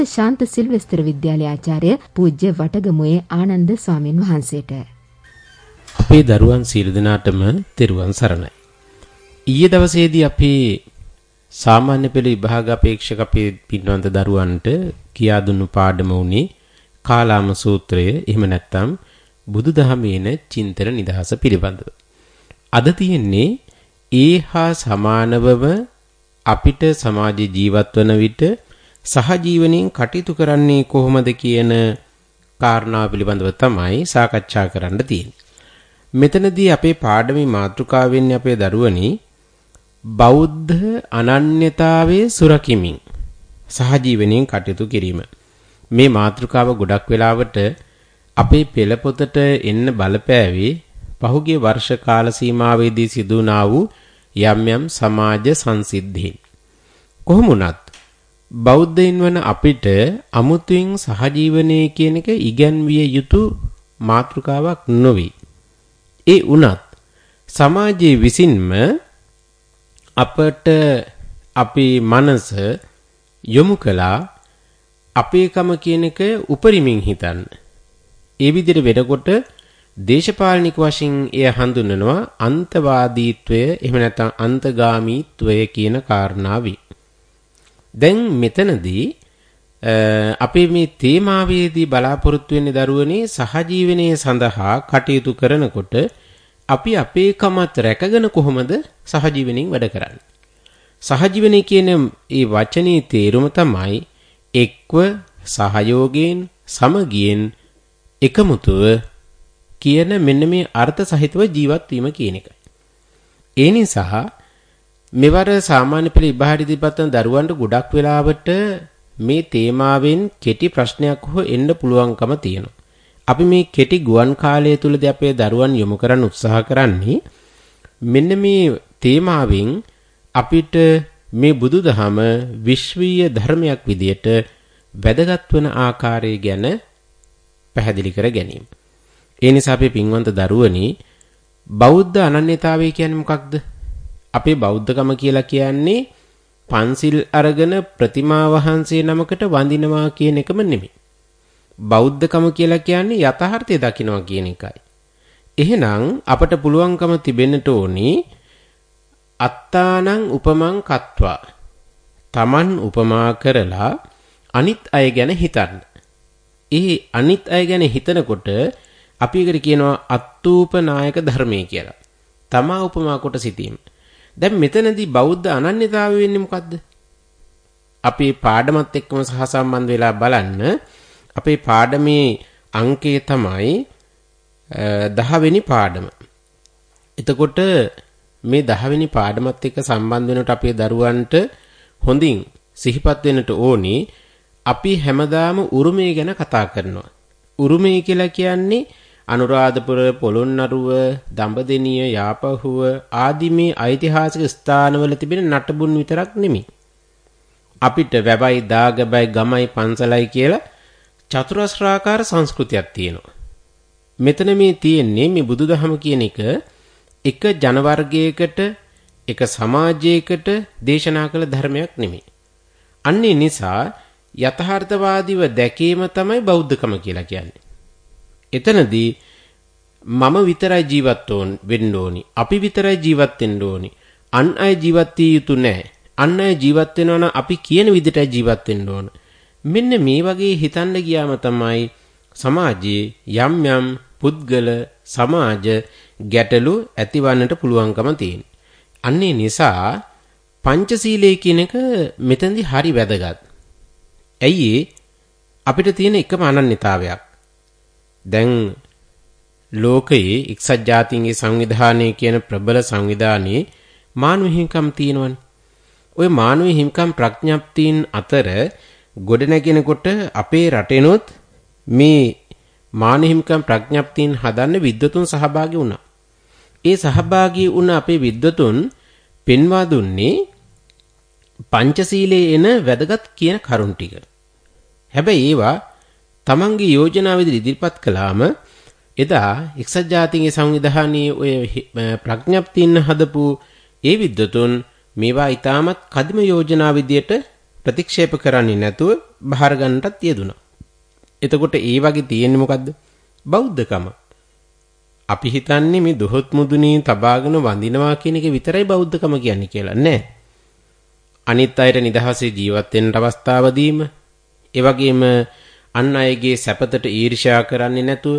ශාන්ත සිල්වෙස්තර විද්‍යාලය ආචාර්ය පූජ්‍ය වටගමුවේ ආනන්ද ස්වාමින් වහන්සේට. අපේ දරුවන් සියලු දෙනාටම තෙරුවන් සරණයි. ඊයේ දවසේදී අපි සාමාන්‍ය පෙළ විභාග අපේක්ෂක අපේ පින්වන්ත දරුවන්ට කියා දුන්නු පාඩම උනේ කාලාම සූත්‍රය, එහෙම නැත්නම් බුදුදහමේන චින්තන නිදහස පිළිබඳව. අද තියෙන්නේ ඒ හා සමානවම අපිට සමාජ ජීවත් වන විට සහජීවණයෙන් කටයුතු කරන්නේ කොහොමද කියන කාරණාව පිළිබඳව තමයි සාකච්ඡා කරන්න තියෙන්නේ. මෙතනදී අපේ පාඩමේ මාතෘකාව වෙන්නේ අපේ දරුවනි බෞද්ධ අනන්‍යතාවයේ සුරකිමින් සහජීවණයෙන් කටයුතු කිරීම. මේ මාතෘකාව ගොඩක් වෙලාවට අපේ පෙළ පොතට එන්න බලපෑවේ පහුගිය වර්ෂ කාල සීමාවේදී සිදු වුණා වූ යම් යම් සමාජ සංසිද්ධීන්. කොහොම වුණත් බෞද්ධයින් වන අපිට අමුතුවෙන් සහජීවනයේ කියන එක ඉගැන්විය යුතු මාතෘකාවක් නොවේ. ඒ වුණත් සමාජයේ විසින්ම අපට අපේ මනස යොමු කළා අපේකම කියන එක උපරිමින් හිතන්න. ඒ විදිහට වෙනකොට දේශපාලනික වශයෙන් එය හඳුන්වනවා අන්තවාදීත්වය, එහෙම නැත්නම් අන්තගාමීත්වය කියන කාරණාවයි. දැන් මෙතනදී අපේ මේ තේමාවේදී බලාපොරොත්තු වෙන්නේ දරුවනේ සහජීවනයේ සඳහා කටයුතු කරනකොට අපි අපේකමත් රැකගෙන කොහොමද සහජීවනයෙන් වැඩ කරන්නේ? සහජීවනයේ කියන ඒ වචනේ තේරුම තමයි එක්ව සහයෝගයෙන් සමගියෙන් එකමුතුව කියන මෙන්න මේ අර්ථ සහිතව ජීවත් වීම කියන එකයි. ඒ නිසා මෙවර සාමාන්‍ය පෙළ විභාග ඉදිරිපත් කරන දරුවන්ට ගොඩක් වෙලාවට මේ තේමාවෙන් කෙටි ප්‍රශ්නයක් හෝ එන්න පුළුවන්කම තියෙනවා. අපි මේ කෙටි ගුවන් කාලය තුලදී අපේ දරුවන් යොමු කරන්න උත්සාහ කරන්නේ මෙන්න මේ තේමාවෙන් අපිට මේ බුදුදහම විශ්වීය ධර්මයක් විදියට වැදගත් වන ආකාරය ගැන පැහැදිලි කර ගැනීම. ඒ නිසා අපේ පින්වන්ත දරුවනි බෞද්ධ අනන්‍යතාවය කියන්නේ මොකක්ද? අපේ බෞද්ධකම කියලා කියන්නේ පන්සිල් අරගෙන ප්‍රතිමා වහන්සේ නමකට වඳිනවා කියන එකම නෙමෙයි. බෞද්ධකම කියලා කියන්නේ යථාර්ථය දකිනවා කියන එකයි. එහෙනම් අපට පුළුවන්කම තිබෙන්නට ඕනි අත්තානං උපමං කତ୍වා. Taman උපමා කරලා අනිත් අය ගැන හිතන්න. ඒ අනිත් අය ගැන හිතනකොට අපි ඒකට කියනවා අත්තූපනායක ධර්මයේ කියලා. තමා උපමා කොට සිටීම. දැන් මෙතනදී බෞද්ධ අනන්‍යතාවය වෙන්නේ මොකද්ද? අපේ පාඩමත් එක්කම සහසම්බන්ධ වෙලා බලන්න. අපේ පාඩමේ අංකය තමයි 10 වෙනි පාඩම. එතකොට මේ 10 වෙනි පාඩමත් එක්ක සම්බන්ධ වෙනකොට අපේ දරුවන්ට හොඳින් සිහිපත් වෙන්නට ඕනි අපි හැමදාම උරුමය ගැන කතා කරනවා. උරුමය කියලා කියන්නේ අනුරාධපුර, පොළොන්නරුව, දඹදෙණිය, යාපහුව ආදී මේ ඓතිහාසික ස්ථානවල තිබෙන නටබුන් විතරක් නෙමෙයි. අපිට වැවයි, දාගබයි, ගමයි, පන්සලයි කියලා චතුරස්‍රාකාර සංස්කෘතියක් තියෙනවා. මෙතන මේ තියෙන්නේ මේ බුදුදහම කියන එක ජන වර්ගයකට, එක සමාජයකට දේශනා කළ ධර්මයක් නෙමෙයි. අන්නේ නිසා යථාර්ථවාදීව දැකීම තමයි බෞද්ධකම කියලා කියන්නේ. එතනදී මම විතරයි ජීවත් වෙන්න ඕනි. අපි විතරයි ජීවත් වෙන්න ඕනි. අන් අය ජීවත් විය යුතු නැහැ. අන් අය ජීවත් වෙනවා නම් අපි කියන විදිහට ජීවත් වෙන්න ඕන. මෙන්න මේ වගේ හිතන්න ගියාම තමයි සමාජයේ යම් යම් පුද්ගල සමාජ ගැටලු ඇතිවන්නට පුළුවන්කම තියෙන්නේ. අන්නේ නිසා පංචශීලයේ කියන එක මෙතනදී හරි වැදගත්. ඇයි අපිට තියෙන එකම අනන්‍යතාවයක්. දැන් ලෝකයේ එක්සත් ජාතීන්ගේ සංවිධානය කියන ප්‍රබල සංවිධානයේ මානව හිමිකම් තියෙනවනේ. ওই මානව හිමිකම් ප්‍රඥප්තියන් අතර ගොඩනැගෙනකොට අපේ රටේනොත් මේ මානව හිමිකම් ප්‍රඥප්තියන් හදන්න විද්වතුන් සහභාගී වුණා. ඒ සහභාගී වුණ අපේ විද්වතුන් පෙන්වා දුන්නේ පංචශීලයේ එන වැදගත් කියන කරුණ ටික. හැබැයි ඒවා තමන්ගේ යෝජනාව විදිහට ඉදිරිපත් කළාම එදා එක්සත් ජාතීන්ගේ සංවිධානයේ ඔය ප්‍රඥප්තියන් හදපු ඒ විද්වතුන් මේවා ඊටමත් කදිම යෝජනා විදියට ප්‍රතික්ෂේප කරන්නේ නැතුව බාර ගන්නටත් යෙදුණා. එතකොට ඒ වගේ තියෙන්නේ මොකද්ද? බෞද්ධකම. අපි හිතන්නේ මේ දොහොත් මුදුනේ තබාගෙන වඳිනවා කියන එක විතරයි බෞද්ධකම කියන්නේ කියලා. නෑ. අනිත් අයට නිදහසේ ජීවත් වෙන්න අවස්ථාව දීම, ඒ වගේම අන් අයගේ සැපතට ඊර්ෂ්‍යා කරන්නේ නැතුව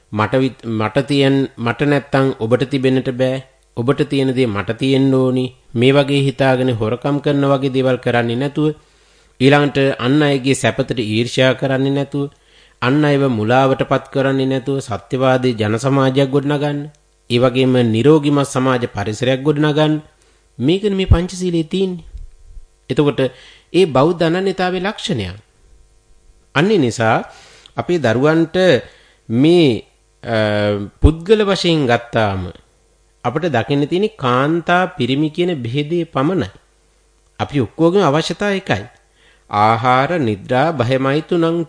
මට නැත්තම් ඔබට තිබෙන්නට බෑ. ඔබට තියෙන දේ මට තියෙන්න ඕනි. මේ වගේ හිතාගෙන හොරකම් කරන වගේ දේවල් කරන්නේ නැතුව, ඊළඟට අන් අයගේ සැපතට ඊර්ෂ්‍යා කරන්නේ නැතුව, අන් අයව මුලාවටපත් කරන්නේ නැතුව සත්‍යවාදී ජන සමාජයක් ගොඩනගන්න. ඒ වගේම නිරෝගීමත් සමාජ පරිසරයක් ගොඩනගන්න. මේකනේ මේ පංචශීලයේ තියෙන්නේ. එතකොට ඒ බෞද්ධ අනන්‍යතාවයේ ලක්ෂණය. අන්නේ නිසා අපේ දරුවන්ට මේ පුද්ගල වශයෙන් ගත්තාම අපිට දකින්න තියෙන කාන්තා පිරිමි කියන බෙහෙදේ පමණයි. අපි ඔක්කොගේම අවශ්‍යතාව එකයි. ආහාර නිද්‍රා භයමයිතුනංච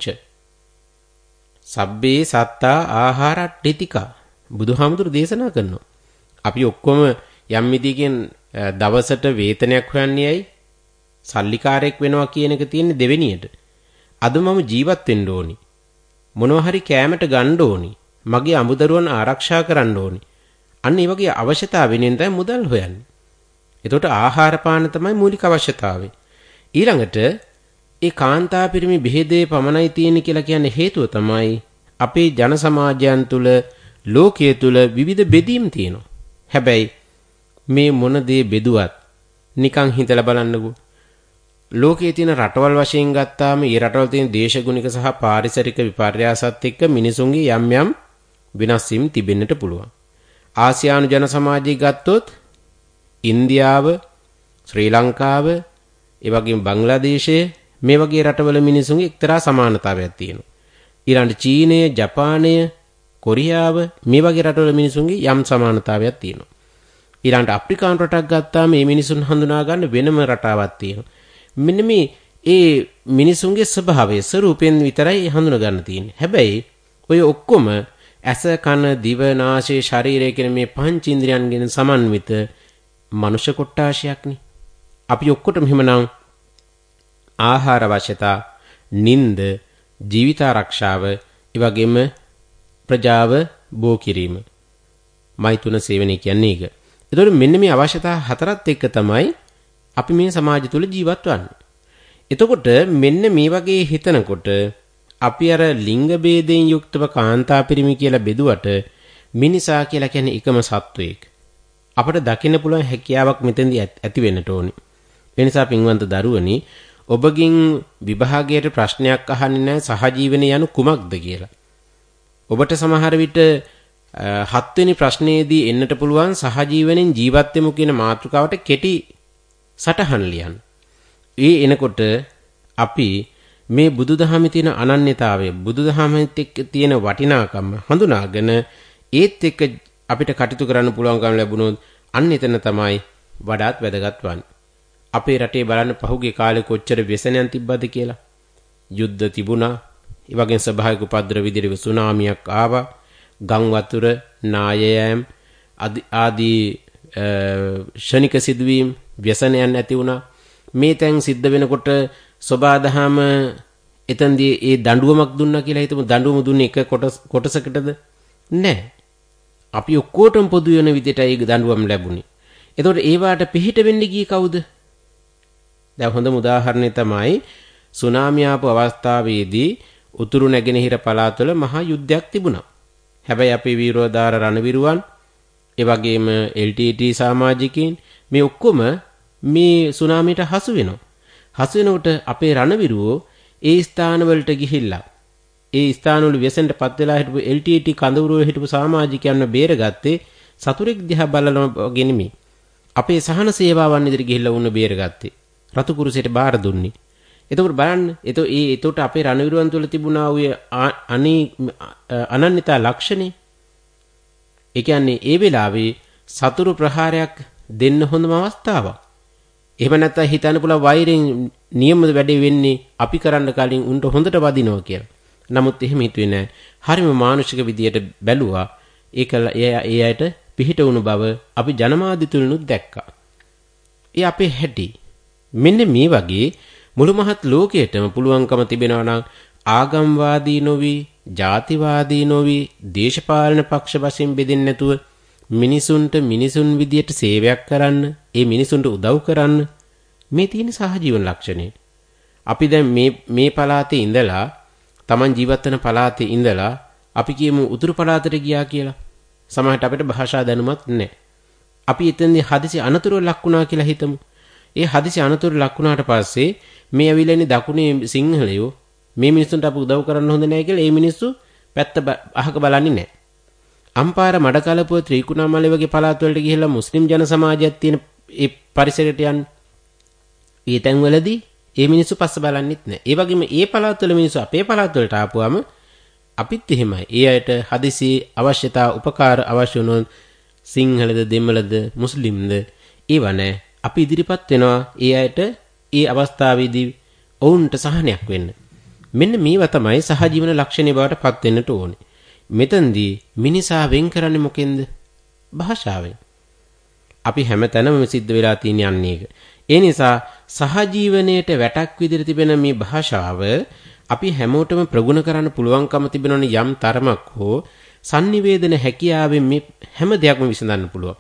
සබ්බේ සත්තා ආහාරට්ඨිතිකා බුදුහාමුදුරු දේශනා කරනවා. අපි ඔක්කොම යම් විදිහකින් දවසට වේතනයක් හොයන්නේ ඇයි? සල්ලිකාරයෙක් වෙනවා කියන එක තියෙන්නේ දෙවෙනියට. අද මම ජීවත් වෙන්න ඕනි. මොනවා හරි කෑමට ගන්න ඕනි. මගේ අමුදරුවන් ආරක්ෂා කරන්න ඕනි. අන්න ඒ වගේ අවශ්‍යතාව වෙනින් තමයි මුදල් හොයන්නේ. එතකොට ආහාර පාන තමයි මූලික අවශ්‍යතාවය. ඊළඟට ඒ කාන්තා පිරිමි බෙහෙදේ පමණයි තියෙන්නේ කියලා කියන්නේ හේතුව තමයි අපේ ජන සමාජයන් තුල ලෝකයේ තුල විවිධ බෙදීම් තියෙනවා. හැබැයි මේ මොන දේ බෙදුවත් නිකන් හිතලා බලන්නකෝ. ලෝකයේ තියෙන රටවල් වශයෙන් ගත්තාම ඒ රටවල් තියෙන දේශගුණික සහ පාරිසරික විපර්යාසත් එක්ක මිනිසුන්ගේ යම් යම් වෙනස් වීම් තිබෙන්නට පුළුවන්. ආසියානු ජන සමාජය ගත්තොත් ඉන්දියාව, ශ්‍රී ලංකාව, ඒ වගේම බංග්ලාදේශය මේ වගේ රටවල මිනිසුන්ගේ එක්තරා සමානතාවයක් තියෙනවා. ඊළඟට චීනය, ජපානය, කොරියාව මේ වගේ රටවල මිනිසුන්ගේ යම් සමානතාවයක් තියෙනවා. ඊළඟට අප්‍රිකානු රටක් ගත්තාම මේ මිනිසුන් හඳුනා ගන්න වෙනම රටාවක් තියෙනවා. මෙන්න මේ ඒ මිනිසුන්ගේ ස්වභාවය ස්වරූපයෙන් විතරයි හඳුනා ගන්න තියෙන්නේ. හැබැයි ඔය ඔක්කොම ඇස, කන, දිව, නාසය, ශරීරය කියන මේ පංච ඉන්ද්‍රියන්ගෙන් සමන්විත මනුෂ්‍ය කොට්ටාශයක්නේ. අපි ඔක්කොටම එහෙමනම් ආහාර අවශ්‍යතා, නිින්ද, ජීවිත ආරක්ෂාව, ඒ වගේම ප්‍රජාව බෝ කිරීම, මෛතුන සේවනය කියන්නේ ඒක. ඒතකොට මෙන්න මේ අවශ්‍යතා හතරත් එක්ක තමයි අපි මේ සමාජය තුල ජීවත් වන්නේ. එතකොට මෙන්න මේ වගේ හිතනකොට අපි අර ලිංග ભેදයෙන් යුක්තව කාන්තා පිරිමි කියලා බෙදුවට මිනිසා කියලා කියන්නේ එකම සත්වයෙක්. අපට දකින්න පුළුවන් හැකියාවක් මෙතෙන්දී ඇති වෙන්නට ඕනේ. ඒ නිසා පින්වන්ත දරුවනි, ඔබගෙන් විභාගයේ ප්‍රශ්නයක් අහන්නේ නැහැ සහජීවනය යනු කුමක්ද කියලා. ඔබට සමහර විට 7 වෙනි ප්‍රශ්නයේදී එන්නට පුළුවන් සහජීවනෙන් ජීවත් වෙමු කියන මාතෘකාවට කෙටි සටහන් ලියන්න. ඒ එනකොට අපි මේ බුදුදහමේ තියෙන අනන්‍යතාවය, බුදුදහමෙත් එක්ක තියෙන වටිනාකම හඳුනාගෙන ඒත් එක්ක අපිට කටයුතු කරන්න පුළුවන්කම ලැබුණොත් අන්න එතන තමයි වඩාත් වැදගත් වන්නේ. අපේ රටේ බලන්න පහුගිය කාලේ කොච්චර व्यसනයන් තිබ්බද කියලා. යුද්ධ තිබුණා. ඒ වගේම ස්වභාවික උපද්‍රව විදිහට සුනාමියක් ආවා. ගම් වතුර, නායයම් ආදී ශනික සිදුවීම් व्यसනයන් ඇති වුණා. මේ තැන් සිද්ධ වෙනකොට සබාදහම එතෙන්දී ඒ දඬුවමක් දුන්නා කියලා හිතමු. දඬුවම දුන්නේ එක කොටසකටද? නැහැ. අපි ඔක්කොටම පොදු වෙන විදිහට ඒ දඬුවම් ලැබුණේ. එතකොට ඒ වාට පිහිට වෙන්නේ ගියේ කවුද? දැන් හොඳම උදාහරණය තමයි සුනාමිය ආපු අවස්ථාවේදී උතුරු නැගෙනහිර පළාත්වල මහා යුද්ධයක් තිබුණා. හැබැයි අපේ වීරෝදාර රණවිරුවන්, ඒ වගේම LTT සමාජිකයින් මේ ඔක්කොම මේ සුනාමියට හසු වෙනවා. හසු වෙනකොට අපේ රණවිරුවෝ ඒ ස්ථානවලට ගිහිල්ලා ඒ ස්ථානවල व्यसනටපත් වෙලා හිටපු LTT කඳවුරුවේ හිටපු සමාජිකයන්ව බේරගත්තේ සතුරෙක් දිහා බලලා වගේ නෙමෙයි. අපේ සහන සේවාවන් ඉදිරි ගිහිල්ලා වුණ බේරගත්තේ. රතු කුරුසයට බාර දුන්නේ. එතකොට බලන්න, එතකොට අපේ රණවිරුවන් තුළ තිබුණා ඔය අනන්‍යතා ලක්ෂණේ. ඒ කියන්නේ ඒ වෙලාවේ සතුරු ප්‍රහාරයක් දෙන්න හොඳම අවස්ථාවක්. එහෙම නැත්නම් හිතන්න පුළුවන් වෛරෙන් නියම වැඩේ වෙන්නේ අපි කරන්න කලින් උන්ට හොඳට වදිනවා කියලා. නමුත් එහෙම හිතුවේ නෑ. හරිම මානුෂික විදියට බැලුවා. ඒකල ඒ අයට පිහිට වුණු බව අපි ජනමාධ්‍ය තුලිනුත් දැක්කා. ඒ අපේ හැටි. මෙන්න මේ වගේ මුළු මහත් ලෝකයටම පුළුවන්කම තිබෙනවා නම් ආගම්වාදී නොවි, ජාතිවාදී නොවි, දේශපාලන පක්ෂ වශයෙන් බෙදෙන්නේ නැතුව මිනිසුන්ට මිනිසුන් විදියට සේවයක් කරන්න, ඒ මිනිසුන්ට උදව් කරන්න මේ තියෙන සහජීවන ලක්ෂණය. අපි දැන් මේ පළාතේ ඉඳලා, Taman ජීවත් වෙන පළාතේ ඉඳලා අපි කියමු උතුරු පළාතට ගියා කියලා. සමහරට අපිට භාෂා දැනුමක් නැහැ. අපි එතනදී හදිසි අනතුරු ලක් වුණා කියලා හිතමු. ඒ හදිසි අනතුරු ලක් වුණාට පස්සේ මේ ඇවිල්ලා ඉන්නේ දකුණේ සිංහලයෝ මේ මිනිස්සුන්ට අපි උදව් කරන්න හොඳ නැහැ කියලා ඒ මිනිස්සු පැත්ත අහක බලන්නේ නැහැ. අම්පාර මඩකලපුව ත්‍රිකුණාමලය වගේ පළාත් වලට ගිහිල්ලා මුස්ලිම් ජන සමාජයක් තියෙන ඒ පරිසරයට යන්න. ඒ තැන්වලදී ඒ මිනිස්සු පස්ස බලන්නෙත් නැහැ. ඒ වගේම ඒ පළාත් වල මිනිස්සු අපේ පළාත් වලට ආපුවම අපිත් එහෙමයි. ඒ අයට හදිසි අවශ්‍යතා උපකාර අවශ්‍ය වුණොත් සිංහලද දෙමළද මුස්ලිම්ද ඒව නැහැ. අපි ඉදිරිපත් වෙනවා ඒ අයට ඒ අවස්ථාවේදී ඔවුන්ට සහනයක් වෙන්න. මෙන්න මේවා තමයි සහජීවන ලක්ෂණේ බවට පත් වෙන්නට ඕනේ. මෙතෙන්දී මිනිසා වෙන් කරන්නේ මොකෙන්ද? භාෂාවෙන්. අපි හැමතැනම සිද්ධ වෙලා තියෙන යන්නේ ඒක. ඒ නිසා සහජීවනයේට වැටක් විදිහට තිබෙන මේ භාෂාව අපි හැමෝටම ප්‍රගුණ කරන්න පුළුවන්කම තිබෙනවනේ යම් තරමක් හෝ sannivedana හැකියාවෙන් මේ හැම දෙයක්ම විසඳන්න පුළුවන්.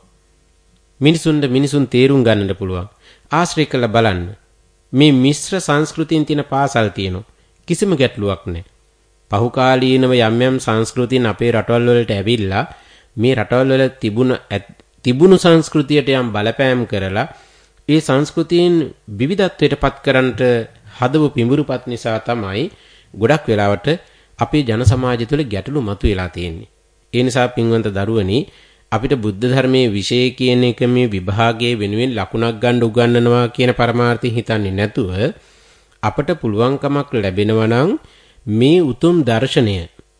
මිනිසුන් තේරුම් ගන්නට පුළුවන්. ආශ්‍රය කළ බලන්න. මේ මිශ්‍ර සංස්කෘතියින් තියෙන පාසල් තියෙනවා. කිසිම ගැටලුවක් නැහැ. පහුකාලීනව යම් සංස්කෘතියින් අපේ රටවල් වලට ඇවිල්ලා මේ රටවල් වල තිබුණු සංස්කෘතියට යම් බලපෑම් කරලා ඒ සංස්කෘතියින් විවිධත්වයට පත් කරන්නට හදපු පිඹුරුපත් නිසා තමයි ගොඩක් වෙලාවට අපේ ජන සමාජය තුළ ගැටලු මතුවලා තියෙන්නේ. ඒ නිසා පින්වන්ත දරුවනි අපිට බුද්ධ ධර්මයේ විශේෂ කියන එක මේ විභාගයේ වෙනුවෙන් ලකුණක් ගන්න උගන්වනවා කියන පරමාර්ථය හිතන්නේ නැතුව අපට පුළුවන්කමක් ලැබෙනවා නම් මේ උතුම් දර්ශනය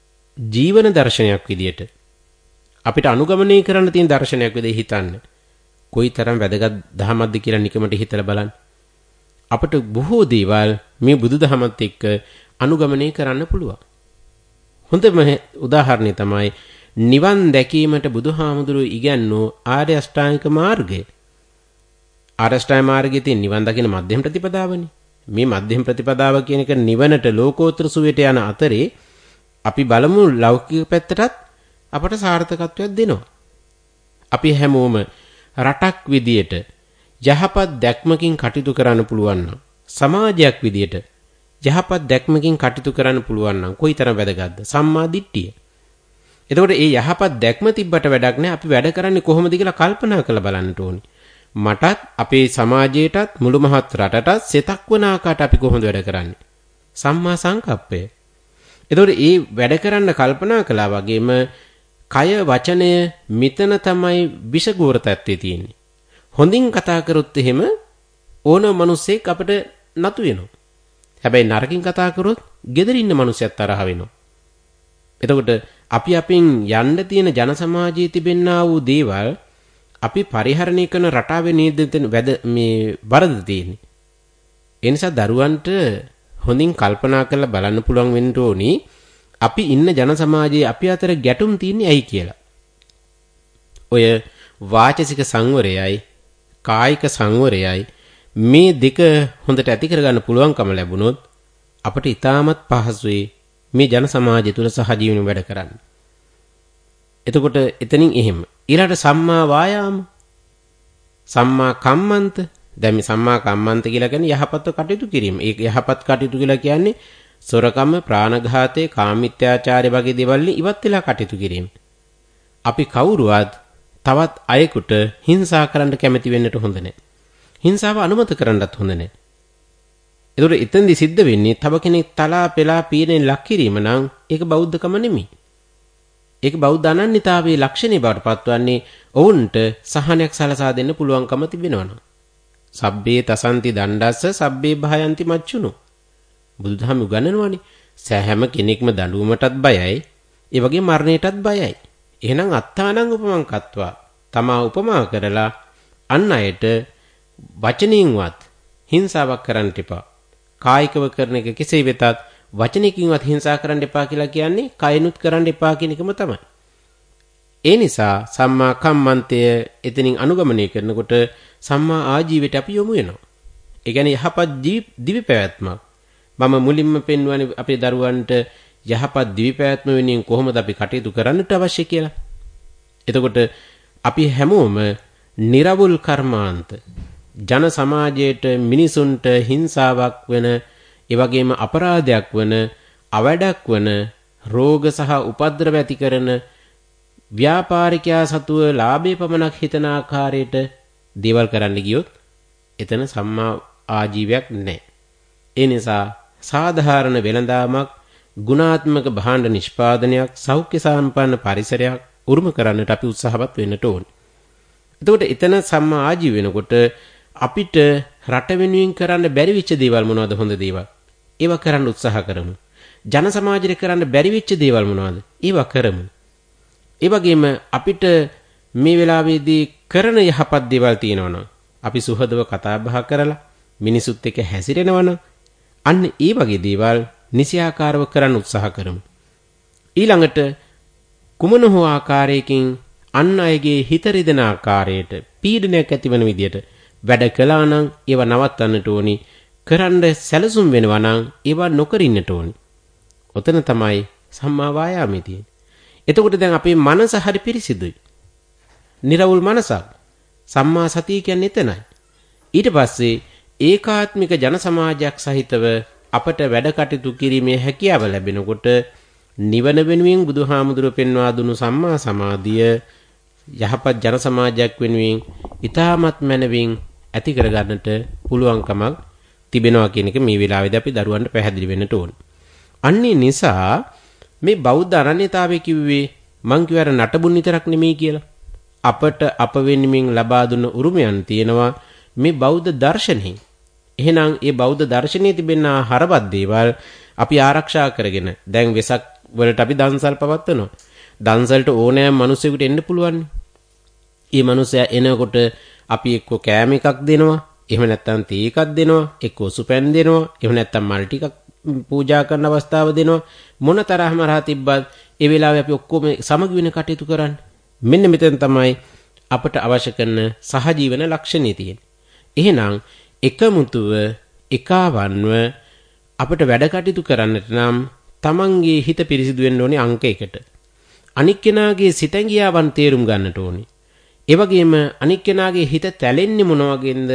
ජීවන දර්ශනයක් විදියට අපිට අනුගමනය කරන්න තියෙන දර්ශනයක් විදිහට හිතන්න. කොයිතරම් වැදගත් දහමක්ද කියලා නිකමට හිතලා බලන්න. අපට බොහෝ දේවල් මේ බුදුදහමත් එක්ක අනුගමනය කරන්න පුළුවන්. හොඳම උදාහරණය තමයි නිවන් දැකීමට බුදුහාමුදුරුවෝ ඉගැන්වූ ආර්ය අෂ්ටාංගික මාර්ගය. ආර්ය අෂ්ටාංගික මාර්ගයේ තියෙන නිවන් දකින මධ්‍යම ප්‍රතිපදාවනේ. මේ මධ්‍යම ප්‍රතිපදාව කියන එක නිවනට ලෝකෝත්තර සුවයට යන අතරේ අපි බලමු ලෞකික පැත්තටත් අපට සාර්ථකත්වයක් දෙනවා. අපි හැමෝම රටක් විදියට යහපත් දැක්මකින් කටයුතු කරන්න පුළුවන් නම් සමාජයක් විදියට යහපත් දැක්මකින් කටයුතු කරන්න පුළුවන් නම් කොයිතරම් වැදගත්ද සම්මා දිට්ඨිය. එතකොට ඒ යහපත් දැක්ම තිබ්බට වැඩක් නැහැ. අපි වැඩ කරන්නේ කොහොමද කියලා කල්පනා කරලා බලන්න ඕනේ. මටත් අපේ සමාජයටත් මුළු මහත් රටටත් සෙතක් වන ආකාරයට අපි කොහොමද වැඩ කරන්නේ? සම්මා සංකප්පය. එතකොට ඒ වැඩ කරන්න කල්පනා කළා වගේම කය වචනය මෙතන තමයි විෂගෝර තත්ත්වයේ තියෙන්නේ. හොඳින් කතා කරොත් එහෙම ඕනම මිනිස්සෙක් අපිට නතු වෙනවා. හැබැයි නරකින් කතා කරොත් gedara ඉන්න මිනිස්සුත් තරහ වෙනවා. එතකොට අපි අපින් යන්න තියෙන ජන සමාජයේ තිබෙනා වූ දේවල් අපි පරිහරණය කරන රටාවේ නේද මේ වරද තියෙන්නේ. ඒ නිසා දරුවන්ට හොඳින් කල්පනා කරලා බලන්න පුළුවන් වෙන්න ඕනි අපි ඉන්න ජන සමාජයේ අපි අතර ගැටුම් තියෙන්නේ ඇයි කියලා. ඔය වාචසික සංවරයයි කායික සංවරයයි මේ දෙක හොඳට ඇති කරගන්න පුළුවන්කම ලැබුණොත් අපිට ඉතාමත් පහසුයි මේ ජන සමාජය තුළ සහජීවන වැඩ කරන්න. එතකොට එතනින් එහෙම ඊළඟට සම්මා වායාම සම්මා කම්මන්ත. දැන් මේ සම්මා කම්මන්ත කියලා කියන්නේ යහපත් කටයුතු කිරීම. ඒ යහපත් කටයුතු කියලා කියන්නේ සොරකම, ප්‍රාණඝාතය, කාමීත්‍යාචාරය වගේ දේවල් වලින් ඉවත් වෙලා කටයුතු කිරීම. අපි කවුරුවත් තවත් අයෙකුට හිංසා කරන්න කැමති වෙන්නට හොඳ නැහැ. හිංසාව අනුමත කරන්නත් හොඳ නැහැ. ඒතකොට එතෙන්දි සිද්ධ වෙන්නේ තව කෙනෙක් තලා පෙලා පීඩෙන් ලක් කිරීම නම් ඒක බෞද්ධකම නෙමෙයි. ඒක බෞද්ධ අනන්‍යතාවයේ ලක්ෂණේ බවට පත්වන්නේ ඔවුන්ට සහනයක් සලසා දෙන්න පුළුවන්කම තිබෙනවා. සබ්බේ තසන්ති දණ්ඩස්ස සබ්බේ භයන්ති මච්චුනෝ. බුදුදහම උගන්වනවානේ සෑම කෙනෙක්ම දඬුවමටත් බයයි, ඒ වගේ මරණයටත් බයයි. එහෙනම් අත්තානං උපමං කତ୍වා තමා උපමා කරලා අන් අයට වචනින්වත් හිංසාවක් කරන්න එපා. කායිකව කරන එක කෙසේ වෙතත් වචනකින්වත් හිංසා කරන්න එපා කියලා කියන්නේ කයනුත් කරන්න එපා කියන එකම තමයි. ඒ නිසා සම්මා කම්මන්තය එතනින් අනුගමනය කරනකොට සම්මා ආජීවයට අපි යොමු වෙනවා. ඒ කියන්නේ යහපත් දිවි පැවැත්මක්. මම මුලින්ම පෙන්වන්නේ අපේ දරුවන්ට යහපත් දිවි පැවැත්ම වෙනුවෙන් කොහොමද අපි කටයුතු කරන්නට අවශ්‍ය කියලා. එතකොට අපි හැමෝම නිර්වුල් කර්මාන්ත ජන සමාජයට මිනිසුන්ට හිංසාවක් වෙන ඒ වගේම අපරාධයක් වෙන අවඩක් වෙන රෝග සහ උපද්‍රව ඇති කරන ව්‍යාපාරිකයා සතුව ලාභේ පමණක් හිතන ආකාරයට දේවල් කරන්න ගියොත් එතන සම්මා ආජීවයක් නැහැ. ඒ නිසා සාධාරණ වෙළඳාමක් ගුණාත්මක භාණ්ඩ නිෂ්පාදනයක් සෞඛ්‍ය සම්පන්න පරිසරයක් උරුම කරන්නට අපි උත්සාහවත් වෙන්නට ඕනේ. එතකොට එතන සම්මා ආජීව වෙනකොට අපිට රට වෙනුවෙන් කරන්න බැරි වෙච්ච දේවල් මොනවද හොඳ දේවල්? ඒවා කරන්න උත්සාහ කරමු. ජන සමාජයට කරන්න බැරි වෙච්ච දේවල් මොනවද? ඒවා කරමු. ඒ වගේම අපිට මේ වෙලාවේදී කරන යහපත් දේවල් තියෙනවනම් අපි සුහදව කතා බහ කරලා මිනිසුත් එක්ක හැසිරෙනවනම් අන්න ඒ වගේ දේවල් නිසියාකාරව කරන්න උත්සාහ කරමු. ඊළඟට කුමන හෝ ආකාරයකින් අන් අයගේ හිත රිදෙන ආකාරයට පීඩනයක් ඇතිවන විදියට වැඩ කළා නම් ඒවා නවත්තන්නට ඕනි. කරන්න සැලසුම් වෙනවා නම් ඒවා නොකර ඉන්නට ඕනි. ඔතන තමයි සම්මා වායාමයේ තියෙන්නේ. එතකොට දැන් අපේ මනස හරි පිරිසිදුයි. නිර්වුල් මනසක්. සම්මා සතිය කියන්නේ එතනයි. ඊට පස්සේ ඒකාත්මික ජන සමාජයක් සහිතව අපට වැඩ කටයුතු කිරීමේ හැකියාව ලැබෙනකොට නිවන වෙනුවෙන් බුදුහාමුදුරුවෝ පෙන්වා දුණු සම්මා සමාධිය යහපත් ජන සමාජයක් වෙනුවෙන් ඊටමත් මැනවින් ඇති කරගන්නට පුළුවන්කමක් තිබෙනවා කියන එක මේ වෙලාවේදී අපි දරුවන්ට පැහැදිලි වෙන්නට ඕන. අන්නේ නිසා මේ බෞද්ධ අනන්‍යතාවය කිව්වේ මං කියවර නටබුන් විතරක් නෙමෙයි කියලා. අපට අප වෙනුවෙන් ලබා දුන්න උරුමයන් තියෙනවා මේ බෞද්ධ දර්ශනෙහි. එහෙනම් ඒ බෞද්ධ දර්ශනයේ තිබෙන හරවත් දේවල් අපි ආරක්ෂා කරගෙන දැන් වෙසක් වලට අපි දන්සල් පවත්වනවා. දන්සල්ට ඕනෑම මිනිසෙකුට එන්න පුළුවන්. ඒ මිනිසයා එනකොට අපි එක්ක කෑම එකක් දෙනවා. එහෙම නැත්නම් තේ එකක් දෙනවා. එක්ක සුපැන් දෙනවා. එහෙම නැත්නම් මල් ටිකක් පූජා කරන අවස්ථාව දෙනවා. මොන තරහම රහ තිබ්බත් ඒ වෙලාවේ අපි ඔක්කොම සමගි වෙන කටයුතු කරන්නේ. මෙන්න මෙතන තමයි අපට අවශ්‍ය කරන සහජීවන ලක්ෂණය තියෙන්නේ. එහෙනම් එකමුතුව එකවන්ව අපිට වැඩ කටයුතු කරන්නට නම් තමන්ගේ හිත පිරිසිදු වෙන්න ඕනේ අංක 1ට. අනික් කෙනාගේ සිතැඟියාවන් තේරුම් ගන්නට ඕනේ. ඒ වගේම අනික් කෙනාගේ හිත තැලෙන්නේ මොන වගේන්ද?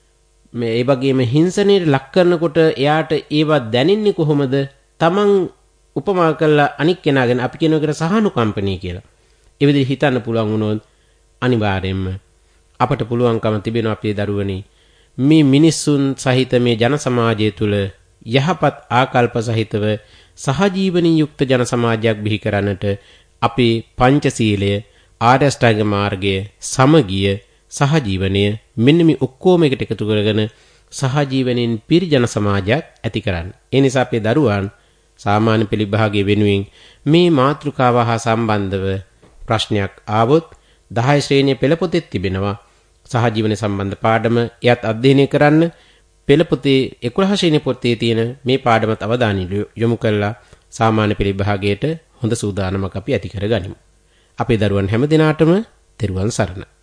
මේ ඒ වගේම හිංසනයේ ලක් කරනකොට එයාට ඒවා දැනෙන්නේ කොහොමද? තමන් උපමා කළා අනික් කෙනාගෙන අපි කියන එකට සහනුකම්පනී කියලා. ඒ විදිහට හිතන්න පුළුවන් වුණොත් අනිවාර්යයෙන්ම අපට පුළුවන්කම තිබෙනවා අපේ දරුවනේ මේ මිනිස්සුන් සහිත මේ ජන සමාජය තුළ යහපත් ආකල්ප සහිතව සහජීවණී යුක්ත ජන සමාජයක් බිහි කරන්නට අපේ පංචශීලය ආර්ය අෂ්ටාංග මාර්ගය සමගිය සහජීවනය මෙන්න මේ ඔක්කොම එකට එකතු කරගෙන සහජීවණයෙන් පිරි ජන සමාජයක් ඇති කරන්න. ඒ නිසා අපේ දරුවන් සාමාන්‍ය පෙළ විභාගයේ වෙනුවෙන් මේ මාතෘකාව හා සම්බන්ධව ප්‍රශ්නයක් ආවොත් 10 ශ්‍රේණිය පෙළ පොතේ තිබෙනවා සහජීවන සම්බන්ධ පාඩම. එයත් අධ්‍යයනය කරන්න පෙළ පොතේ 11 ශ්‍රේණිය පොතේ තියෙන මේ පාඩමත් අවධානය යොමු කළා සාමාන්‍ය පෙළ විභාගයට හොඳ සූදානමක් අපි ඇති කරගනිමු. අපේ දරුවන් හැම දිනාටම තෙරුවන් සරණයි.